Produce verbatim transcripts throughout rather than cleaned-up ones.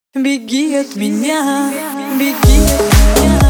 Беги от меня, беги от меня.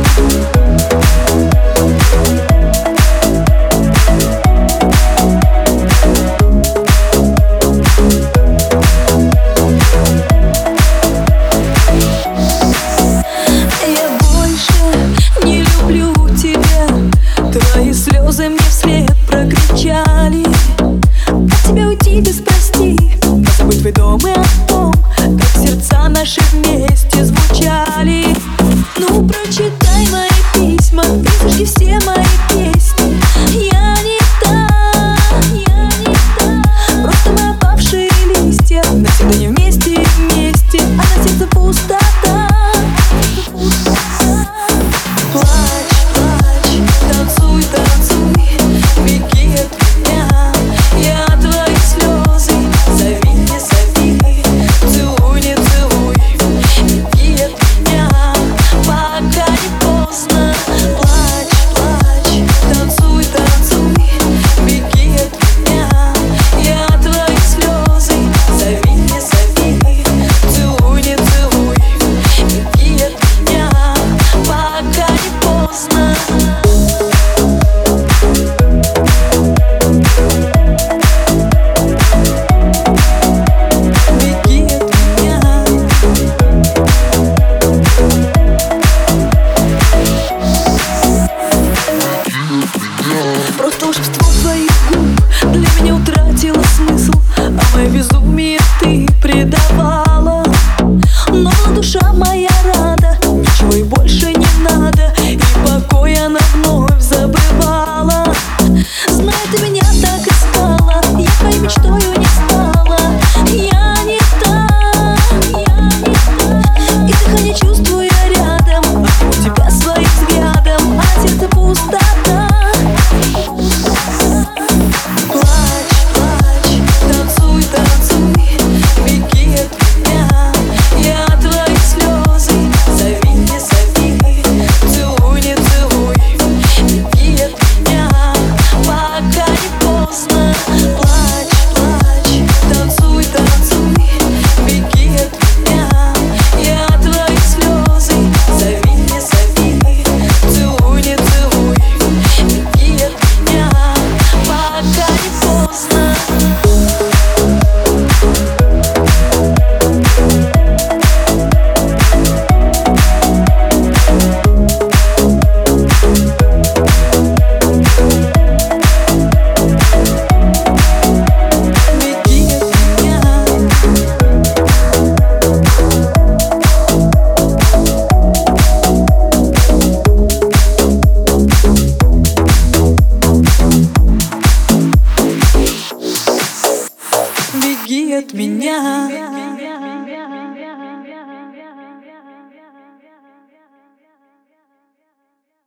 Я больше не люблю тебя. Твои слезы мне вслед прокричали. От тебя уйти без прости, позабыть твой дом и о том, как сердца наши вместе звучали. Ну, прочитай мои письма и зажги все мои песни. Я не та, я не та. Просто мы опавшие листья, навсегда не вместе и вместе, а на сердце пустота. Плачь, плачь, танцуй, танцуй, беги от меня. Я твои слезы, зови, не зови, целуй, не целуй, беги от меня, пока не поздно. Плачь, плачь, танцуй, танцуй, беги от меня. Я твои слезы, зови, не зови, целуй, не целуй, беги от меня, пока не поздно. Просто волшебство твоих губ для меня утратило смысл, а мое безумие ты предавала. Но душа моя рада, ничего и больше не надо, и покой она вновь забывала. Зная, ты меня так искала, я твоей мечтою не стала. Я не та, я не та. И дыхание чувствую я рядом, у тебя своим взглядом, а сердце пустота. Плачь, плачь, танцуй, танцуй, беги от меня. Я твои слезы, зови, не зови, целуй, не целуй, беги от меня, пока не поздно. Плачь, плачь, танцуй, танцуй, беги от меня. Я твои слезы, зови, не зови, целуй, не целуй, беги от меня, пока не поздно. Беги от меня.